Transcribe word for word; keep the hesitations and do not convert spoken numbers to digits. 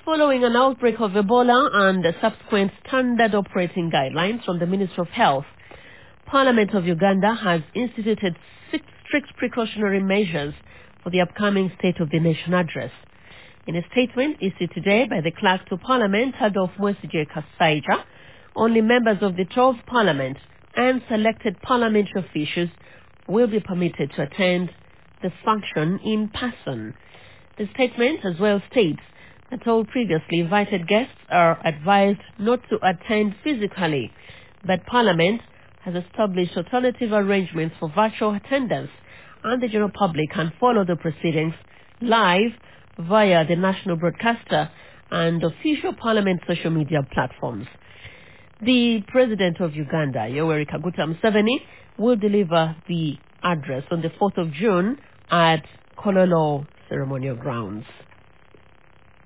Following an outbreak of Ebola and the subsequent standard operating guidelines from the Ministry of Health, Parliament of Uganda has instituted six strict precautionary measures for the upcoming State of the Nation address. In a statement issued today by the Clerk to Parliament, Adolf Mwesige Kasaija, only members of the twelfth Parliament and selected parliamentary officials will be permitted to attend the function in person. The statement as well states that all previously invited guests are advised not to attend physically, but Parliament has established alternative arrangements for virtual attendance, and the general public can follow the proceedings live via the national broadcaster and official Parliament social media platforms. The President of Uganda, Yoweri Kaguta Museveni, will deliver the address on the fourth of June at Kololo Ceremonial Grounds.